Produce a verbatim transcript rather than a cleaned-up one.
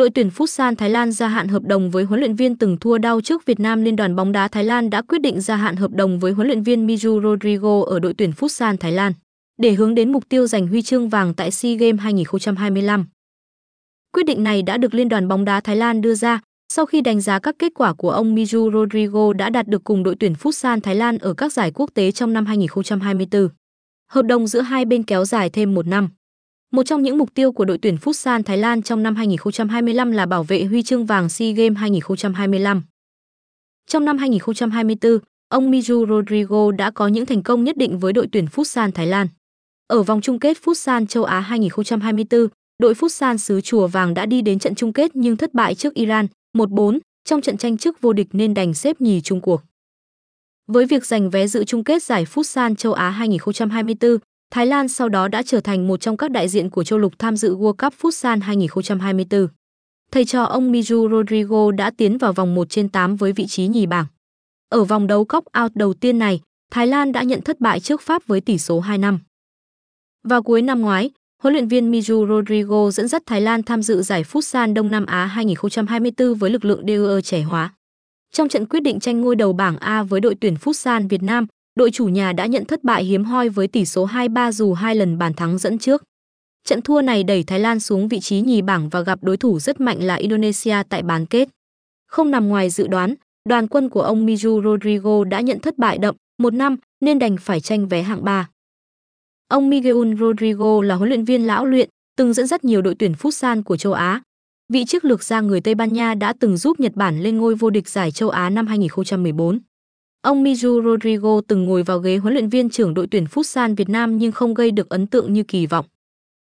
đội tuyển Futsal Thái Lan gia hạn hợp đồng với huấn luyện viên từng thua đau trước Việt Nam. Liên đoàn bóng đá Thái Lan đã quyết định gia hạn hợp đồng với huấn luyện viên Miju Rodrigo ở đội tuyển Futsal Thái Lan để hướng đến mục tiêu giành huy chương vàng tại SEA Games hai không hai lăm. Quyết định này đã được Liên đoàn bóng đá Thái Lan đưa ra sau khi đánh giá các kết quả của ông Miju Rodrigo đã đạt được cùng đội tuyển Futsal Thái Lan ở các giải quốc tế trong năm hai không hai tư. Hợp đồng giữa hai bên kéo dài thêm một năm. Một trong những mục tiêu của đội tuyển Futsal Thái Lan trong năm hai không hai lăm là bảo vệ huy chương vàng SEA Games hai không hai lăm. Trong năm hai không hai tư, ông Miju Rodrigo đã có những thành công nhất định với đội tuyển Futsal Thái Lan. Ở vòng chung kết Futsal châu Á hai không hai tư, đội Futsal xứ Chùa Vàng đã đi đến trận chung kết nhưng thất bại trước Iran một bốn trong trận tranh chức vô địch nên đành xếp nhì chung cuộc. Với việc giành vé dự chung kết giải Futsal châu Á hai không hai tư, Thái Lan sau đó đã trở thành một trong các đại diện của châu lục tham dự World Cup Futsal hai không hai tư. Thầy trò ông Miju Rodrigo đã tiến vào vòng một trên tám với vị trí nhì bảng. Ở vòng đấu knock-out đầu tiên này, Thái Lan đã nhận thất bại trước Pháp với tỷ số hai năm. Vào cuối năm ngoái, huấn luyện viên Miju Rodrigo dẫn dắt Thái Lan tham dự giải Futsal Đông Nam Á hai không hai tư với lực lượng đê e trẻ hóa. Trong trận quyết định tranh ngôi đầu bảng A với đội tuyển Futsal Việt Nam, đội chủ nhà đã nhận thất bại hiếm hoi với tỷ số hai ba dù hai lần bàn thắng dẫn trước. Trận thua này đẩy Thái Lan xuống vị trí nhì bảng và gặp đối thủ rất mạnh là Indonesia tại bán kết. Không nằm ngoài dự đoán, đoàn quân của ông Miju Rodrigo đã nhận thất bại đậm một năm nên đành phải tranh vé hạng ba. Ông Miguel Rodrigo là huấn luyện viên lão luyện, từng dẫn dắt nhiều đội tuyển Futsal của châu Á. Vị chiến lược gia người Tây Ban Nha đã từng giúp Nhật Bản lên ngôi vô địch giải châu Á năm hai không một bốn. Ông Miju Rodrigo từng ngồi vào ghế huấn luyện viên trưởng đội tuyển Futsal Việt Nam nhưng không gây được ấn tượng như kỳ vọng.